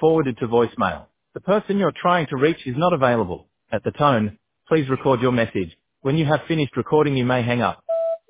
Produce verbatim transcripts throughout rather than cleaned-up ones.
forwarded to voicemail. The person you're trying to reach is not available. At the tone, please record your message. When you have finished recording, you may hang up.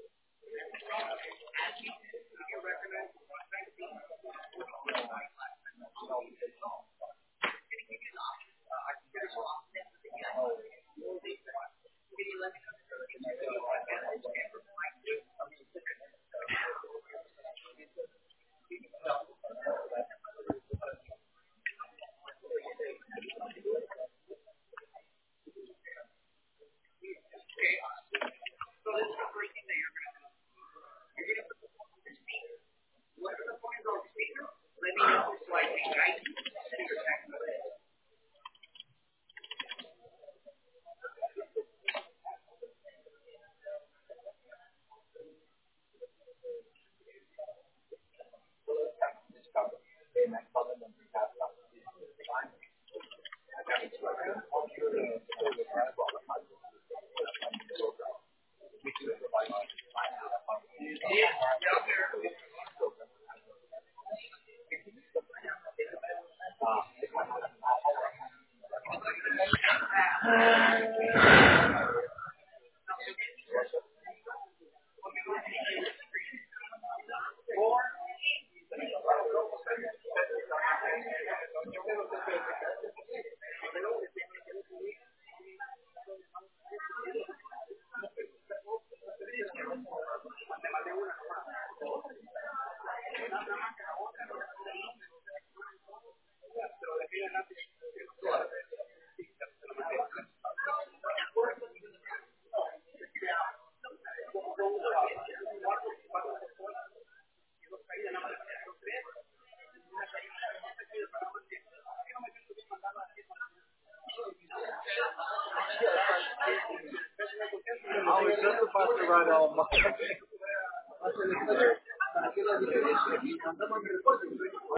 Always just about to write all my